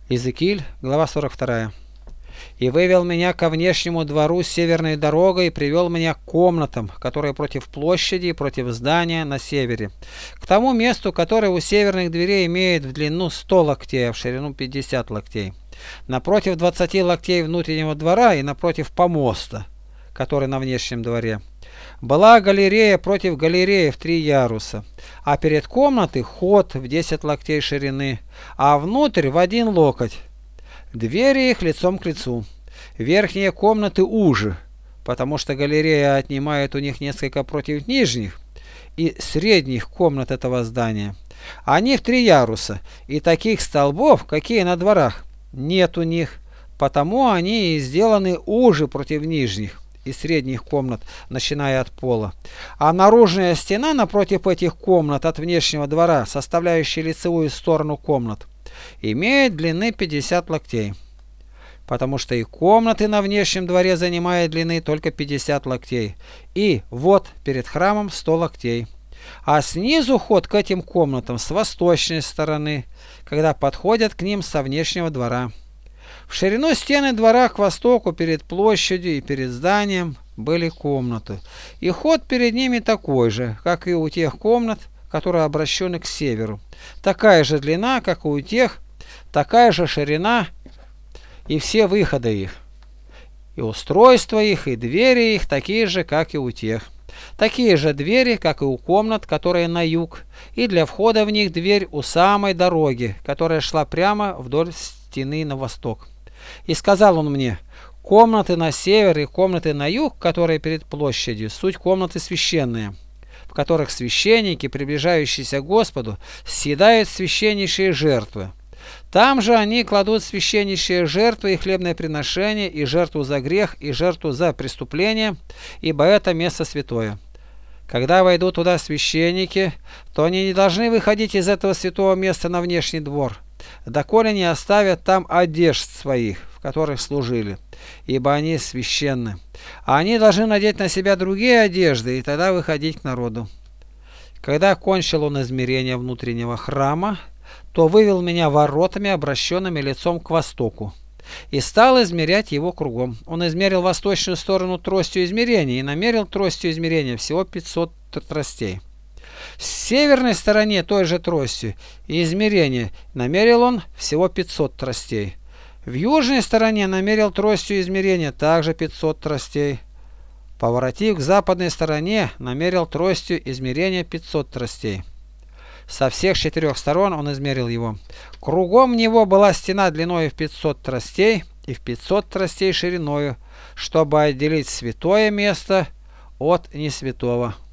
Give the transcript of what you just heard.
Иезекииль, глава 42. «И вывел меня ко внешнему двору северной дорогой, и привел меня к комнатам, которые против площади и против здания на севере, к тому месту, которое у северных дверей имеет в длину 100 локтей, а в ширину 50 локтей, напротив 20 локтей внутреннего двора и напротив помоста, который на внешнем дворе. Была галерея против галереи в 3 яруса, а перед комнатой ход в 10 локтей ширины, а внутрь в 1 локоть. Двери их лицом к лицу. Верхние комнаты уже, потому что галерея отнимает у них несколько против нижних и средних комнат этого здания. Они в 3 яруса, и таких столбов, какие на дворах, нет у них, потому они и сделаны уже против нижних и средних комнат, начиная от пола. А наружная стена напротив этих комнат от внешнего двора, составляющая лицевую сторону комнат, имеет длины 50 локтей, потому что и комнаты на внешнем дворе занимают длины только 50 локтей, и вот перед храмом 100 локтей. А снизу ход к этим комнатам с восточной стороны, когда подходят к ним со внешнего двора. В ширину стены двора к востоку перед площадью и перед зданием были комнаты, и ход перед ними такой же, как и у тех комнат, которые обращены к северу. Такая же длина, как и у тех, такая же ширина и все выходы их, и устройство их, и двери их такие же, как и у тех. Такие же двери, как и у комнат, которые на юг, и для входа в них дверь у самой дороги, которая шла прямо вдоль стены на восток. И сказал он мне: комнаты на север и комнаты на юг, которые перед площадью, суть комнаты священные, в которых священники, приближающиеся к Господу, съедают священнейшие жертвы. Там же они кладут священнейшие жертвы и хлебное приношение, и жертву за грех, и жертву за преступление, ибо это место святое. Когда войдут туда священники, то они не должны выходить из этого святого места на внешний двор, доколе не оставят там одежд своих, в которых служили, ибо они священны. А они должны надеть на себя другие одежды и тогда выходить к народу. Когда кончил он измерение внутреннего храма, то вывел меня воротами, обращенными лицом к востоку, и стал измерять его кругом. Он измерил восточную сторону тростью измерения и намерил тростью измерения всего 500 тростей. С северной стороне той же тростью и измерения намерил он всего 500 тростей. В южной стороне намерил тростью измерения также 500 тростей. Поворотив к западной стороне, намерил тростью измерения 500 тростей. Со всех 4 сторон он измерил его. Кругом него была стена длиною в 500 тростей и в 500 тростей шириною, чтобы отделить святое место от несвятого.